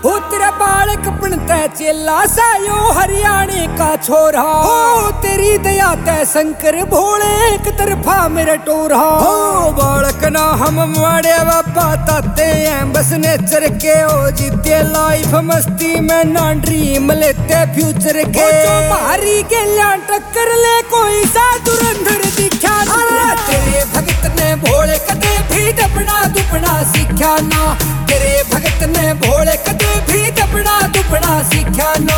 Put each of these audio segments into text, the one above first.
हो तेरा बालक बनता चेला सायो हरियाणे का छोरा। हो तेरी दया तै शंकर भोले एक तरफा मेरा टोरा। हो बालक ना हम माड़े बाबा ताते हैं बस नेचर के। हो जीते लाइफ मस्ती में ना ड्रीम लेते फ्यूचर के। मारी के लिया टक्कर ले कोई सा धुरंधर दिखा ना। तेरे भगत ने भोले कदे भी दबना दुबना सीखा ना। तेरे भगत ने भोले कदे भी दबना दुबना सीखा ना।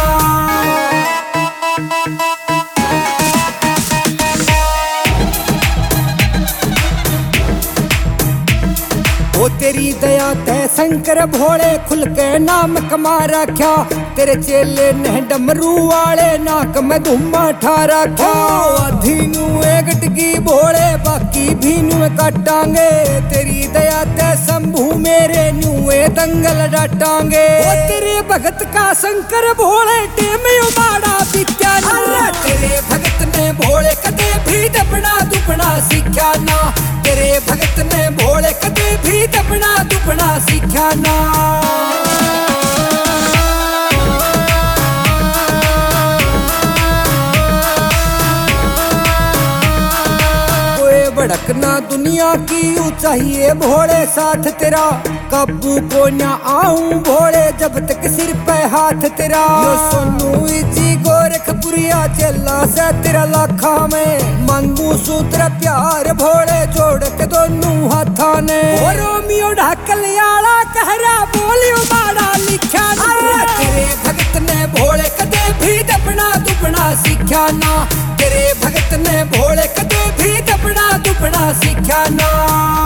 ओ तेरी दया तै शंकर भोले खुल के नाम कमा रख्या। तेरे चेले ने डमरू वाले नाक में धुम्मा ठा रख्या। आधी नू गटकी भोले बाकी भी नू काटांगे। तेरी दया तै शंभू मेरे न्यूए दंगल डाटांगे। ओ तेरे भगत का शंकर भोले टेम उबाड़ा बिका ना। तेरे भगत ने भोले कदे भी दबना दुबना सीखा ना। तेरे भगत ने भोले कदे भी दबना दुबना सीखा ना। भड़कना दुनिया की ऊंचाई भोले साथ तेरा। काबू को ना आऊं भोले जब तक सिर पे हाथ तेरा। यो सोनू इजी गोरखपुरिया चला से तेरा लाखा में। मांगू सूत्र प्यार भोले जोड़ के दोनों हाथा ने। रोमियो ढाकल याला कहरा बोलियो माड़ा लिखा ना। तेरे भगत ने भोले कदे भी दबना दुबना सीखा ना। तेरे भगत ने भोले कदे भी दबना दुबना सीखा ना।